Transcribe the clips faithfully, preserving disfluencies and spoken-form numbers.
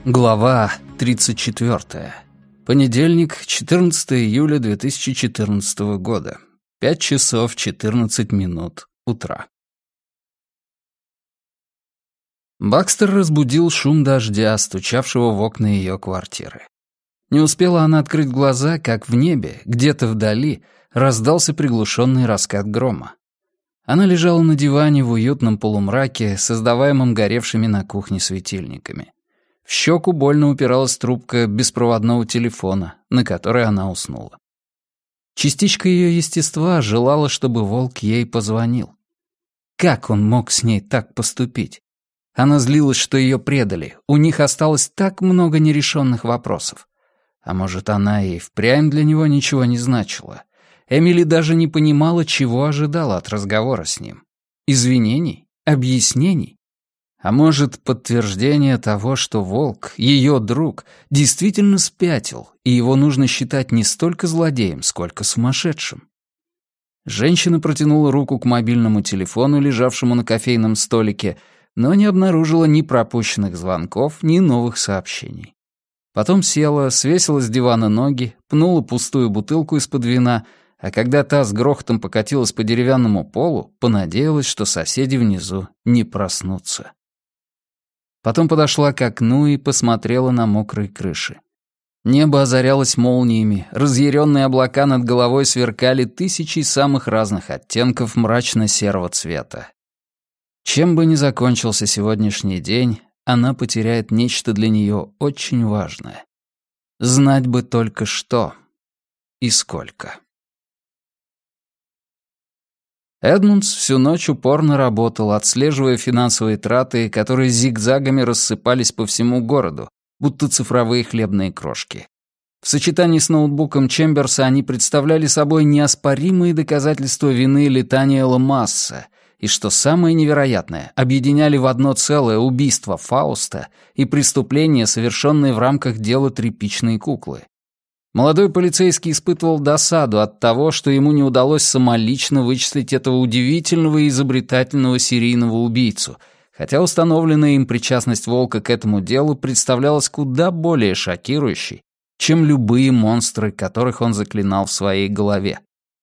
Глава тридцать четвёртая. Понедельник, четырнадцатое июля две тысячи четырнадцатого года. пять часов четырнадцать минут утра. Бакстер разбудил шум дождя, стучавшего в окна ее квартиры. Не успела она открыть глаза, как в небе, где-то вдали, раздался приглушенный раскат грома. Она лежала на диване в уютном полумраке, создаваемом горевшими на кухне светильниками. В щеку больно упиралась трубка беспроводного телефона, на которой она уснула. Частичка ее естества желала, чтобы волк ей позвонил. Как он мог с ней так поступить? Она злилась, что ее предали. У них осталось так много нерешенных вопросов. А может, она и впрямь для него ничего не значила. Эмили даже не понимала, чего ожидала от разговора с ним. Извинений? Объяснений? А может, подтверждение того, что волк, ее друг, действительно спятил, и его нужно считать не столько злодеем, сколько сумасшедшим. Женщина протянула руку к мобильному телефону, лежавшему на кофейном столике, но не обнаружила ни пропущенных звонков, ни новых сообщений. Потом села, свесила с дивана ноги, пнула пустую бутылку из-под вина, а когда та с грохотом покатилась по деревянному полу, понадеялась, что соседи внизу не проснутся. Потом подошла к окну и посмотрела на мокрые крыши. Небо озарялось молниями, разъяренные облака над головой сверкали тысячей самых разных оттенков мрачно-серого цвета. Чем бы ни закончился сегодняшний день, она потеряет нечто для нее очень важное. Знать бы только что и сколько. Эдмундс всю ночь упорно работал, отслеживая финансовые траты, которые зигзагами рассыпались по всему городу, будто цифровые хлебные крошки. В сочетании с ноутбуком Чемберса они представляли собой неоспоримые доказательства вины Летаниэла Масса, и, что самое невероятное, объединяли в одно целое убийство Фауста и преступления, совершенные в рамках дела тряпичной куклы. Молодой полицейский испытывал досаду от того, что ему не удалось самолично вычислить этого удивительного и изобретательного серийного убийцу, хотя установленная им причастность Волка к этому делу представлялась куда более шокирующей, чем любые монстры, которых он заклинал в своей голове.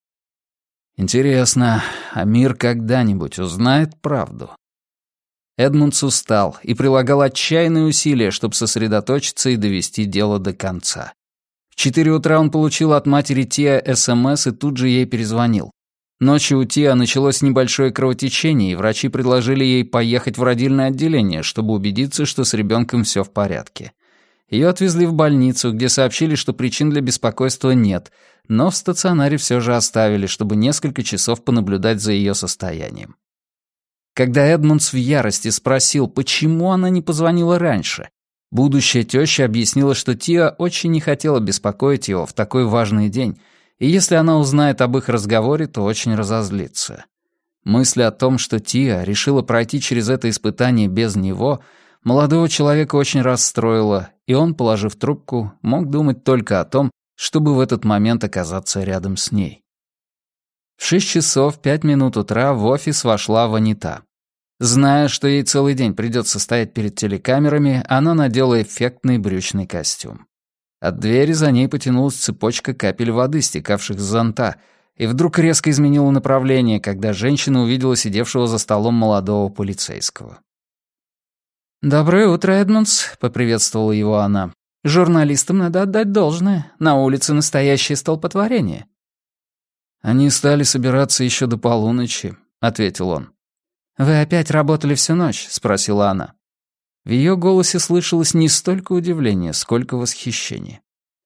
Интересно, а мир когда-нибудь узнает правду? Эдмундс устал и прилагал отчаянные усилия, чтобы сосредоточиться и довести дело до конца. В четыре утра он получил от матери Тиа СМС и тут же ей перезвонил. Ночью у Тиа началось небольшое кровотечение, и врачи предложили ей поехать в родильное отделение, чтобы убедиться, что с ребенком все в порядке. Ее отвезли в больницу, где сообщили, что причин для беспокойства нет, но в стационаре все же оставили, чтобы несколько часов понаблюдать за ее состоянием. Когда Эдмундс в ярости спросил, почему она не позвонила раньше, будущая теща объяснила, что Тиа очень не хотела беспокоить его в такой важный день, и если она узнает об их разговоре, то очень разозлится. Мысль о том, что Тиа решила пройти через это испытание без него, молодого человека очень расстроила, и он, положив трубку, мог думать только о том, чтобы в этот момент оказаться рядом с ней. В шесть часов пять минут утра в офис вошла Ванита. Зная, что ей целый день придется стоять перед телекамерами, она надела эффектный брючный костюм. От двери за ней потянулась цепочка капель воды, стекавших с зонта, и вдруг резко изменила направление, когда женщина увидела сидевшего за столом молодого полицейского. «Доброе утро, Эдмундс», — поприветствовала его она. «Журналистам надо отдать должное. На улице настоящее столпотворение». «Они стали собираться еще до полуночи», — ответил он. «Вы опять работали всю ночь?» — спросила она. В ее голосе слышалось не столько удивление, сколько восхищение.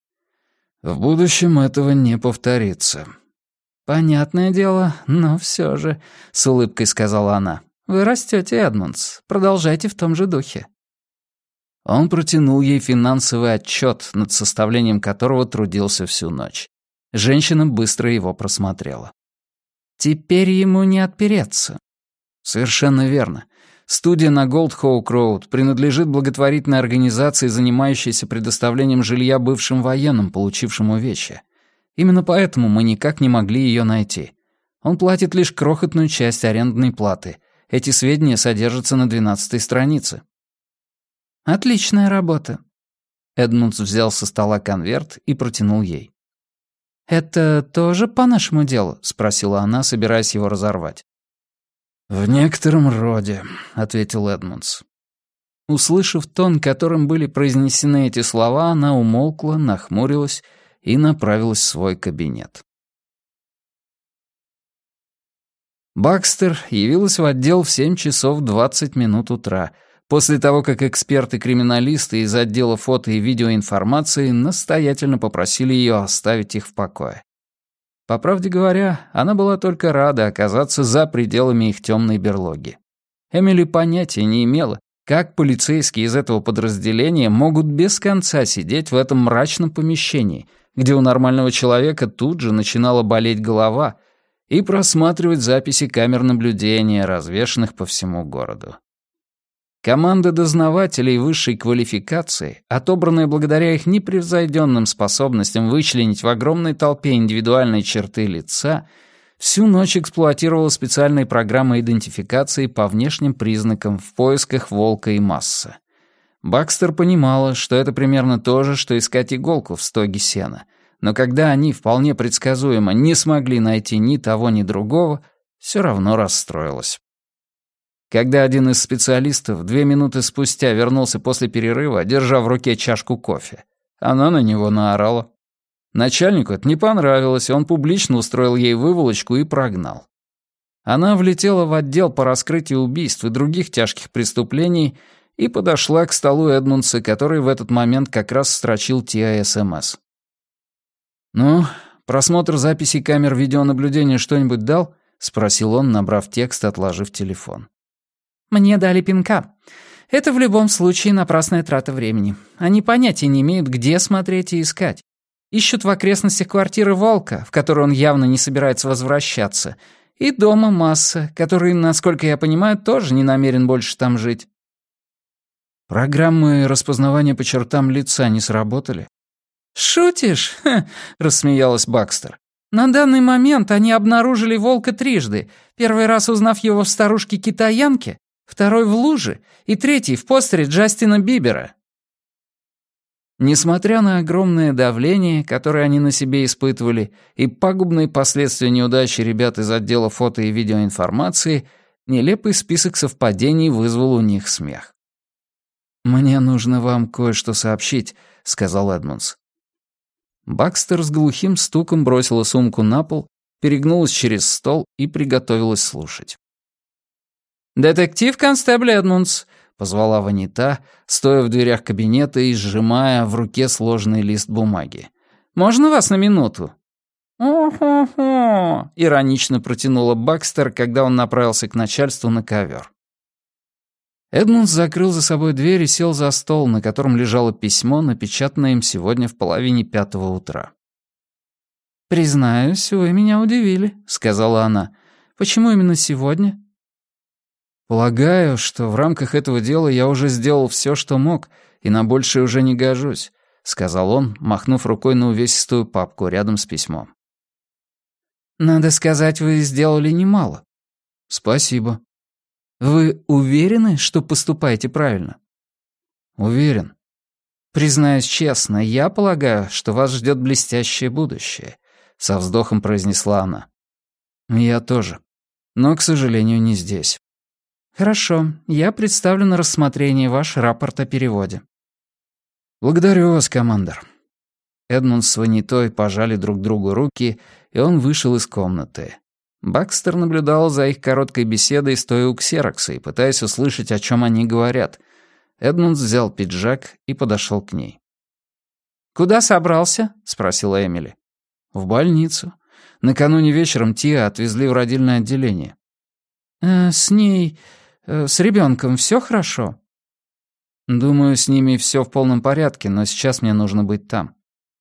«В будущем этого не повторится». «Понятное дело, но все же», — с улыбкой сказала она. «Вы растете, Эдмундс. Продолжайте в том же духе». Он протянул ей финансовый отчет, над составлением которого трудился всю ночь. Женщина быстро его просмотрела. «Теперь ему не отпереться». «Совершенно верно. Студия на Голдхоук-Роуд принадлежит благотворительной организации, занимающейся предоставлением жилья бывшим военным, получившим увечья. Именно поэтому мы никак не могли ее найти. Он платит лишь крохотную часть арендной платы. Эти сведения содержатся на двенадцатой странице». «Отличная работа. Эдмундс взял со стола конверт и протянул ей. «Это тоже по нашему делу?» — спросила она, собираясь его разорвать. «В некотором роде», — ответил Эдмундс. Услышав тон, которым были произнесены эти слова, она умолкла, нахмурилась и направилась в свой кабинет. Бакстер явилась в отдел в семь часов двадцать минут утра, после того, как эксперты-криминалисты из отдела фото- и видеоинформации настоятельно попросили ее оставить их в покое. По правде говоря, она была только рада оказаться за пределами их темной берлоги. Эмили понятия не имела, как полицейские из этого подразделения могут без конца сидеть в этом мрачном помещении, где у нормального человека тут же начинала болеть голова, и просматривать записи камер наблюдения, развешанных по всему городу. Команда дознавателей высшей квалификации, отобранная благодаря их непревзойденным способностям вычленить в огромной толпе индивидуальные черты лица, всю ночь эксплуатировала специальные программы идентификации по внешним признакам в поисках Волка и Масса. Бакстер понимала, что это примерно то же, что искать иголку в стоге сена, но когда они вполне предсказуемо не смогли найти ни того, ни другого, все равно расстроилась. Когда один из специалистов две минуты спустя вернулся после перерыва, держа в руке чашку кофе, она на него наорала. Начальнику это не понравилось, и он публично устроил ей выволочку и прогнал. Она влетела в отдел по раскрытию убийств и других тяжких преступлений и подошла к столу Эдмундса, который в этот момент как раз строчил ти ай эс эм эс. «Ну, просмотр записей камер видеонаблюдения что-нибудь дал?» — спросил он, набрав текст и отложив телефон. «Мне дали пинка. Это в любом случае напрасная трата времени. Они понятия не имеют, где смотреть и искать. Ищут в окрестностях квартиры Волка, в которую он явно не собирается возвращаться, и дома Масса, который, насколько я понимаю, тоже не намерен больше там жить». «Программы распознавания по чертам лица не сработали?» «Шутишь?» — рассмеялась Бакстер. «На данный момент они обнаружили Волка трижды, первый раз узнав его в старушке-китаянке, второй в луже и третий в постере Джастина Бибера». Несмотря на огромное давление, которое они на себе испытывали, и пагубные последствия неудачи ребят из отдела фото- и видеоинформации, нелепый список совпадений вызвал у них смех. «Мне нужно вам кое-что сообщить», — сказал Эдмундс. Бакстер с глухим стуком бросила сумку на пол, перегнулась через стол и приготовилась слушать. «Детектив-констебль Эдмундс», — позвала Ванита, стоя в дверях кабинета и сжимая в руке сложный лист бумаги. «Можно вас на минуту?» «О-хо-хо», — иронично протянула Бакстер, когда он направился к начальству на ковер. Эдмундс закрыл за собой дверь и сел за стол, на котором лежало письмо, напечатанное им сегодня в половине пятого утра. «Признаюсь, вы меня удивили», — сказала она. «Почему именно сегодня?» «Полагаю, что в рамках этого дела я уже сделал все, что мог, и на большее уже не гожусь», — сказал он, махнув рукой на увесистую папку рядом с письмом. «Надо сказать, вы сделали немало». «Спасибо». «Вы уверены, что поступаете правильно?» «Уверен». «Признаюсь честно, я полагаю, что вас ждет блестящее будущее», — со вздохом произнесла она. «Я тоже. Но, к сожалению, не здесь». «Хорошо, я представлю на рассмотрение ваш рапорт о переводе». «Благодарю вас, командор». Эдмунд с Ванитой пожали друг другу руки, и он вышел из комнаты. Бакстер наблюдал за их короткой беседой, стоя у ксерокса и пытаясь услышать, о чем они говорят. Эдмунд взял пиджак и подошел к ней. «Куда собрался?» — спросила Эмили. «В больницу. Накануне вечером Тиа отвезли в родильное отделение». Э, «С ней... Э, с ребенком все хорошо?» «Думаю, с ними все в полном порядке, но сейчас мне нужно быть там».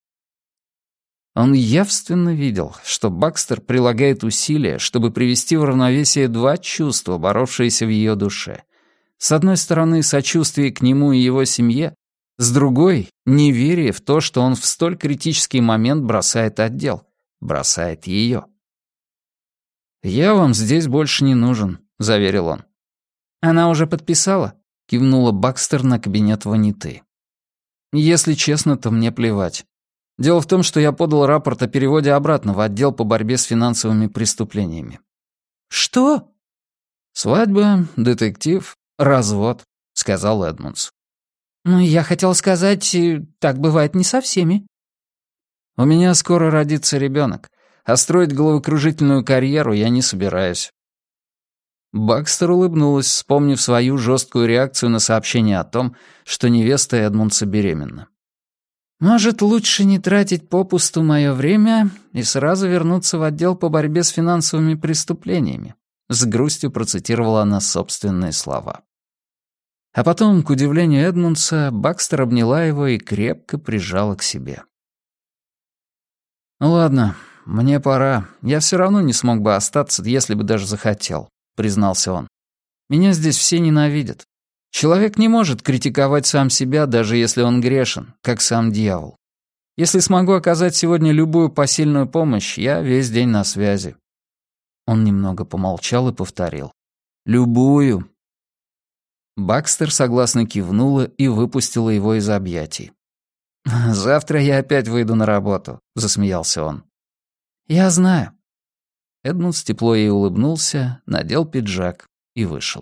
Он явственно видел, что Бакстер прилагает усилия, чтобы привести в равновесие два чувства, боровшиеся в ее душе. С одной стороны, сочувствие к нему и его семье, с другой — неверие в то, что он в столь критический момент бросает отдел, бросает ее. «Я вам здесь больше не нужен», — заверил он. «Она уже подписала?» — кивнула Бакстер на кабинет Ваниты. Если честно, то мне плевать. Дело в том, что я подал рапорт о переводе обратно в отдел по борьбе с финансовыми преступлениями. «Что?» «Свадьба, детектив, развод», — сказал Эдмундс. «Ну, я хотел сказать, так бывает не со всеми». «У меня скоро родится ребенок, а строить головокружительную карьеру я не собираюсь». Бакстер улыбнулась, вспомнив свою жесткую реакцию на сообщение о том, что невеста Эдмундса беременна. «Может, лучше не тратить попусту мое время и сразу вернуться в отдел по борьбе с финансовыми преступлениями», с грустью процитировала она собственные слова. А потом, к удивлению Эдмундса, Бакстер обняла его и крепко прижала к себе. «Ну ладно, мне пора. Я все равно не смог бы остаться, если бы даже захотел», — признался он. «Меня здесь все ненавидят. Человек не может критиковать сам себя, даже если он грешен, как сам дьявол. Если смогу оказать сегодня любую посильную помощь, я весь день на связи». Он немного помолчал и повторил. «Любую». Бакстер согласно кивнула и выпустила его из объятий. «Завтра я опять выйду на работу», — засмеялся он. «Я знаю». Эдмундс тепло ей улыбнулся, надел пиджак и вышел.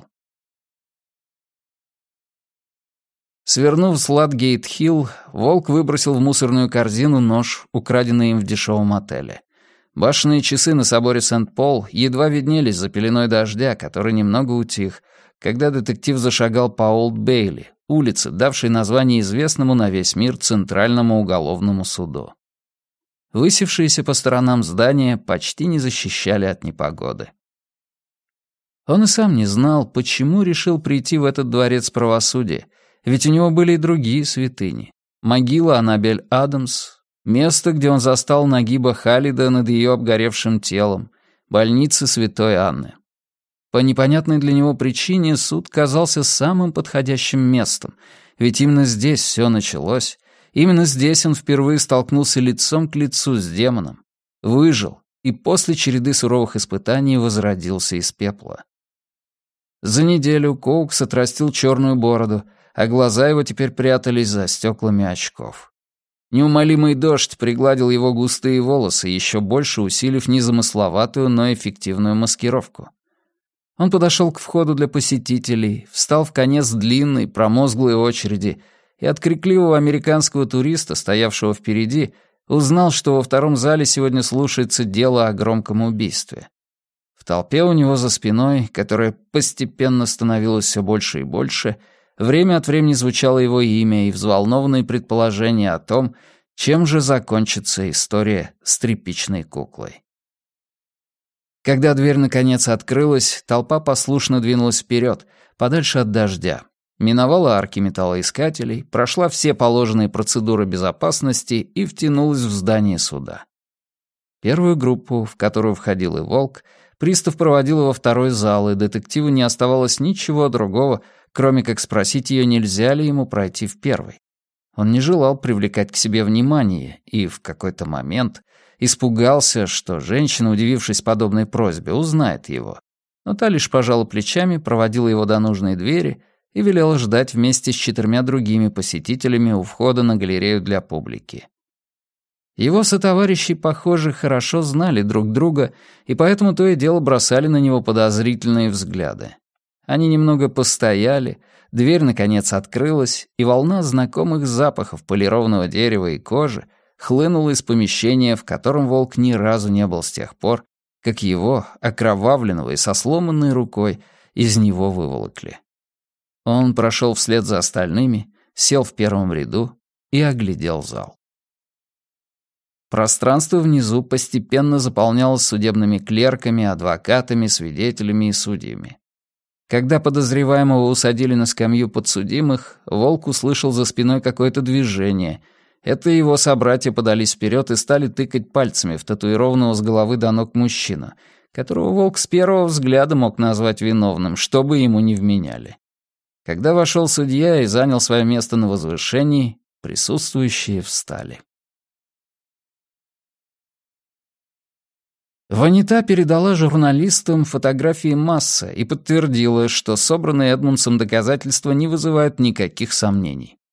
Свернув с Ладгейт-Хилл, Волк выбросил в мусорную корзину нож, украденный им в дешевом отеле. Башенные часы на соборе Сент-Пол едва виднелись за пеленой дождя, который немного утих, когда детектив зашагал по Олд-Бейли, улице, давшей название известному на весь мир Центральному уголовному суду. Высевшиеся по сторонам здания почти не защищали от непогоды. Он и сам не знал, почему решил прийти в этот дворец правосудия, ведь у него были и другие святыни. Могила Аннабель Адамс, место, где он застал Нагиба Халида над ее обгоревшим телом, больница Святой Анны. По непонятной для него причине суд казался самым подходящим местом, ведь именно здесь все началось, именно здесь он впервые столкнулся лицом к лицу с демоном, выжил и после череды суровых испытаний возродился из пепла. За неделю Коукс отрастил черную бороду, а глаза его теперь прятались за стеклами очков. Неумолимый дождь пригладил его густые волосы, еще больше усилив незамысловатую, но эффективную маскировку. Он подошел к входу для посетителей, встал в конец длинной, промозглой очереди и от крикливого американского туриста, стоявшего впереди, узнал, что во втором зале сегодня слушается дело о громком убийстве. В толпе у него за спиной, которая постепенно становилась все больше и больше, время от времени звучало его имя и взволнованные предположения о том, чем же закончится история с тряпичной куклой. Когда дверь наконец открылась, толпа послушно двинулась вперед, подальше от дождя. Миновала арки металлоискателей, прошла все положенные процедуры безопасности и втянулась в здание суда. Первую группу, в которую входил и Волк, пристав проводил во второй зал, и детективу не оставалось ничего другого, кроме как спросить ее, нельзя ли ему пройти в первый. Он не желал привлекать к себе внимание и в какой-то момент испугался, что женщина, удивившись подобной просьбе, узнает его. Но та лишь пожала плечами, проводила его до нужной двери и велела ждать вместе с четырьмя другими посетителями у входа на галерею для публики. Его сотоварищи, похоже, хорошо знали друг друга, и поэтому то и дело бросали на него подозрительные взгляды. Они немного постояли, дверь, наконец, открылась, и волна знакомых запахов полированного дерева и кожи хлынула из помещения, в котором Волк ни разу не был с тех пор, как его, окровавленного и со сломанной рукой, из него выволокли. Он прошел вслед за остальными, сел в первом ряду и оглядел зал. Пространство внизу постепенно заполнялось судебными клерками, адвокатами, свидетелями и судьями. Когда подозреваемого усадили на скамью подсудимых, Волк услышал за спиной какое-то движение. Это его собратья подались вперед и стали тыкать пальцами в татуированного с головы до ног мужчину, которого Волк с первого взгляда мог назвать виновным, что бы ему ни вменяли. Когда вошел судья и занял свое место на возвышении, присутствующие встали. Ванита передала журналистам фотографии Масса и подтвердила, что собранные Эдмундсом доказательства не вызывают никаких сомнений.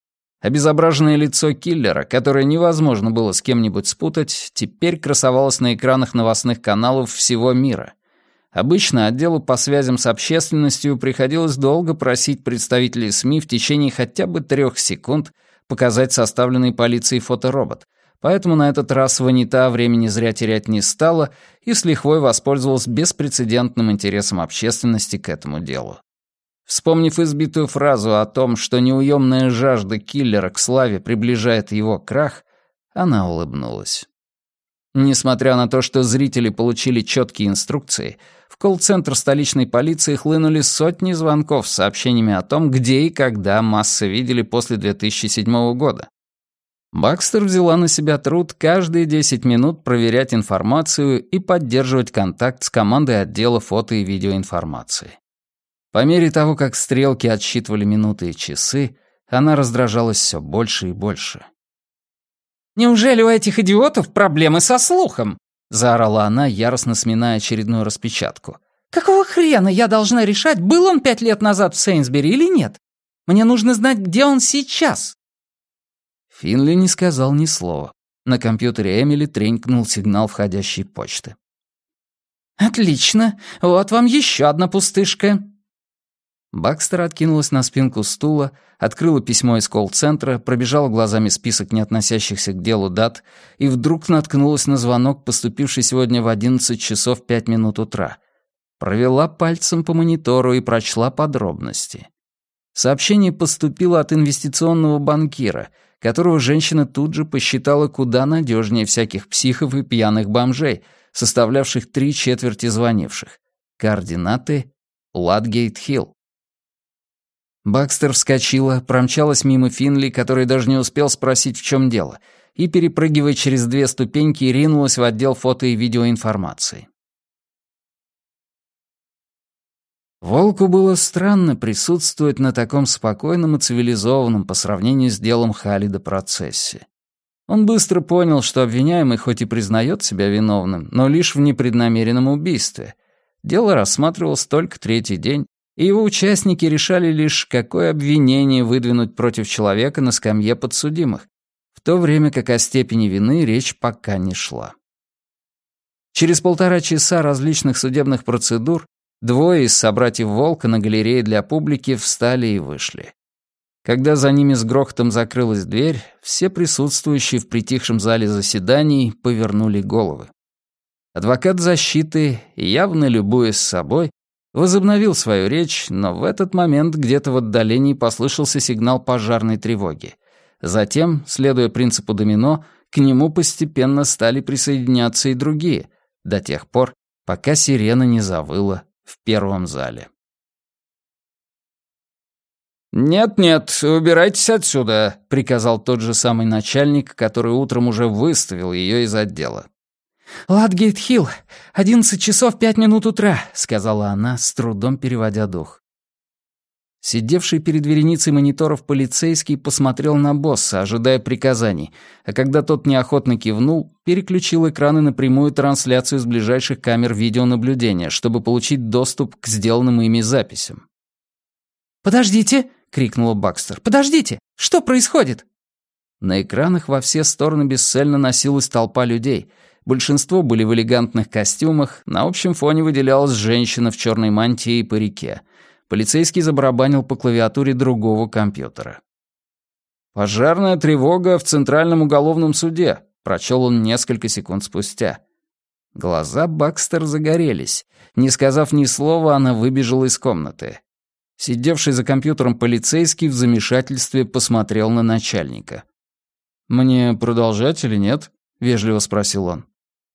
Обезображенное лицо киллера, которое невозможно было с кем-нибудь спутать, теперь красовалось на экранах новостных каналов всего мира. Обычно отделу по связям с общественностью приходилось долго просить представителей СМИ в течение хотя бы трех секунд показать составленный полицией фоторобот, поэтому на этот раз Ванита времени зря терять не стала и с лихвой воспользовалась беспрецедентным интересом общественности к этому делу. Вспомнив избитую фразу о том, что неуемная жажда киллера к славе приближает его крах, она улыбнулась. Несмотря на то, что зрители получили четкие инструкции, в колл-центр столичной полиции хлынули сотни звонков с сообщениями о том, где и когда массы видели после две тысячи седьмого года. Бакстер взяла на себя труд каждые десять минут проверять информацию и поддерживать контакт с командой отдела фото- и видеоинформации. По мере того, как стрелки отсчитывали минуты и часы, она раздражалась все больше и больше. «Неужели у этих идиотов проблемы со слухом?» — заорала она, яростно сминая очередную распечатку. «Какого хрена я должна решать, был он пять лет назад в Сейнсбери или нет? Мне нужно знать, где он сейчас». Финли не сказал ни слова. На компьютере Эмили тренькнул сигнал входящей почты. «Отлично, вот вам еще одна пустышка». Бакстер откинулась на спинку стула, открыла письмо из колл-центра, пробежала глазами список не относящихся к делу дат и вдруг наткнулась на звонок, поступивший сегодня в одиннадцать часов пять минут утра. Провела пальцем по монитору и прочла подробности. Сообщение поступило от инвестиционного банкира, которого женщина тут же посчитала куда надежнее всяких психов и пьяных бомжей, составлявших три четверти звонивших. Координаты — Ладгейт-Хилл. Бакстер вскочила, промчалась мимо Финли, который даже не успел спросить, в чем дело, и, перепрыгивая через две ступеньки, ринулась в отдел фото- и видеоинформации. Волку было странно присутствовать на таком спокойном и цивилизованном по сравнению с делом Халида процессе. Он быстро понял, что обвиняемый хоть и признает себя виновным, но лишь в непреднамеренном убийстве. Дело рассматривалось только третий день, и его участники решали лишь, какое обвинение выдвинуть против человека на скамье подсудимых, в то время как о степени вины речь пока не шла. Через полтора часа различных судебных процедур двое из собратьев Волка на галерее для публики встали и вышли. Когда за ними с грохотом закрылась дверь, все присутствующие в притихшем зале заседаний повернули головы. Адвокат защиты, явно любуясь собой, возобновил свою речь, но в этот момент где-то в отдалении послышался сигнал пожарной тревоги. Затем, следуя принципу домино, к нему постепенно стали присоединяться и другие, до тех пор, пока сирена не завыла в первом зале. «Нет-нет, убирайтесь отсюда», — приказал тот же самый начальник, который утром уже выставил ее из отдела. «Ладгейт-Хилл, одиннадцать часов пять минут утра», — сказала она, с трудом переводя дух. Сидевший перед вереницей мониторов полицейский посмотрел на босса, ожидая приказаний, а когда тот неохотно кивнул, переключил экраны на прямую трансляцию с ближайших камер видеонаблюдения, чтобы получить доступ к сделанным ими записям. «Подождите!» — крикнула Бакстер. «Подождите! Что происходит?» На экранах во все стороны бесцельно носилась толпа людей. Большинство были в элегантных костюмах, на общем фоне выделялась женщина в черной мантии и парике. Полицейский забарабанил по клавиатуре другого компьютера. «Пожарная тревога в Центральном уголовном суде», — прочел он несколько секунд спустя. Глаза Бакстер загорелись. Не сказав ни слова, она выбежала из комнаты. Сидевший за компьютером полицейский в замешательстве посмотрел на начальника. «Мне продолжать или нет?» — вежливо спросил он.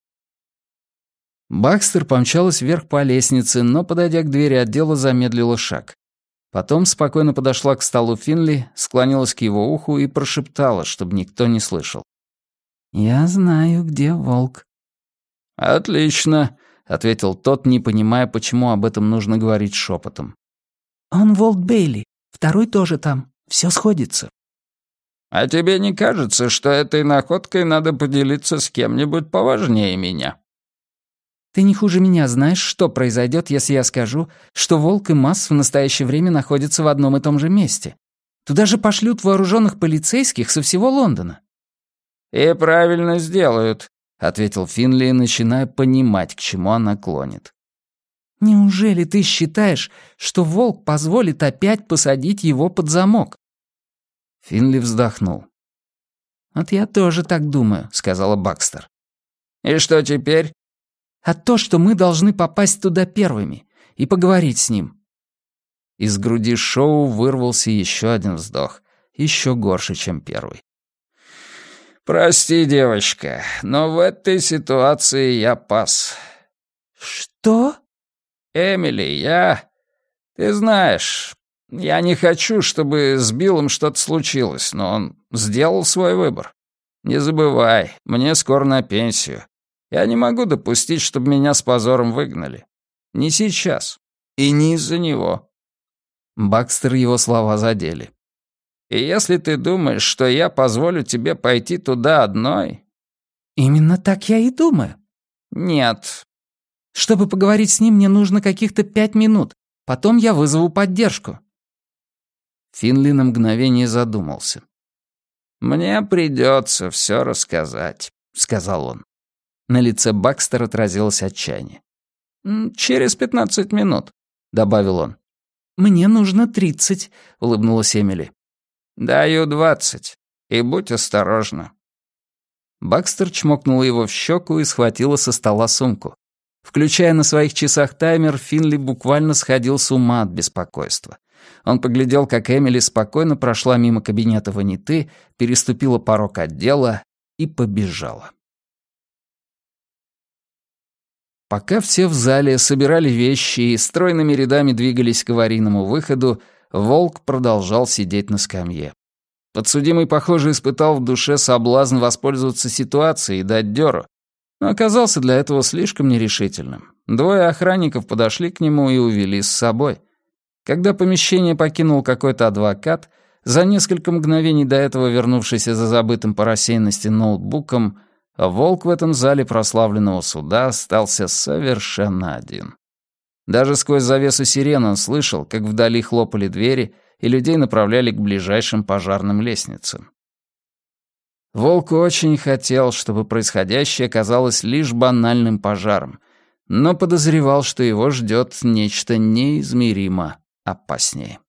Бакстер помчалась вверх по лестнице, но, подойдя к двери отдела, замедлила шаг. Потом спокойно подошла к столу Финли, склонилась к его уху и прошептала, чтобы никто не слышал. «Я знаю, где волк». «Отлично», — ответил тот, не понимая, почему об этом нужно говорить шепотом. «Он Волт Бейли, второй тоже там, все сходится». «А тебе не кажется, что этой находкой надо поделиться с кем-нибудь поважнее меня?» «Ты не хуже меня знаешь, что произойдет, если я скажу, что Волк и Масс в настоящее время находятся в одном и том же месте. Туда же пошлют вооруженных полицейских со всего Лондона». «И правильно сделают», — ответил Финли, начиная понимать, к чему она клонит. «Неужели ты считаешь, что волк позволит опять посадить его под замок?» Финли вздохнул. «Вот я тоже так думаю», — сказала Бакстер. «И что теперь?» «А то, что мы должны попасть туда первыми и поговорить с ним». Из груди Шоу вырвался еще один вздох, еще горше, чем первый. «Прости, девочка, но в этой ситуации я пас». «Что?» «Эмили, я... Ты знаешь, я не хочу, чтобы с Биллом что-то случилось, но он сделал свой выбор. Не забывай, мне скоро на пенсию. Я не могу допустить, чтобы меня с позором выгнали. Не сейчас. И не из-за него». Бакстер его слова задели. «И если ты думаешь, что я позволю тебе пойти туда одной...» «Именно так я и думаю». «Нет». «Чтобы поговорить с ним, мне нужно каких-то пять минут. Потом я вызову поддержку». Финли на мгновение задумался. «Мне придется все рассказать», — сказал он. На лице Бакстера отразилось отчаяние. «Через пятнадцать минут», — добавил он. «Мне нужно тридцать», — улыбнулась Эмили. «Даю двадцать. И будь осторожна». Бакстер чмокнула его в щеку и схватила со стола сумку. Включая на своих часах таймер, Финли буквально сходил с ума от беспокойства. Он поглядел, как Эмили спокойно прошла мимо кабинета Ваниты, переступила порог отдела и побежала. Пока все в зале собирали вещи и стройными рядами двигались к аварийному выходу, Волк продолжал сидеть на скамье. Подсудимый, похоже, испытал в душе соблазн воспользоваться ситуацией и дать дёру, но оказался для этого слишком нерешительным. Двое охранников подошли к нему и увели с собой. Когда помещение покинул какой-то адвокат, за несколько мгновений до этого вернувшийся за забытым по рассеянности ноутбуком, Волк в этом зале прославленного суда остался совершенно один. Даже сквозь завесу сирен он слышал, как вдали хлопали двери, и людей направляли к ближайшим пожарным лестницам. Волк очень хотел, чтобы происходящее казалось лишь банальным пожаром, но подозревал, что его ждет нечто неизмеримо опаснее.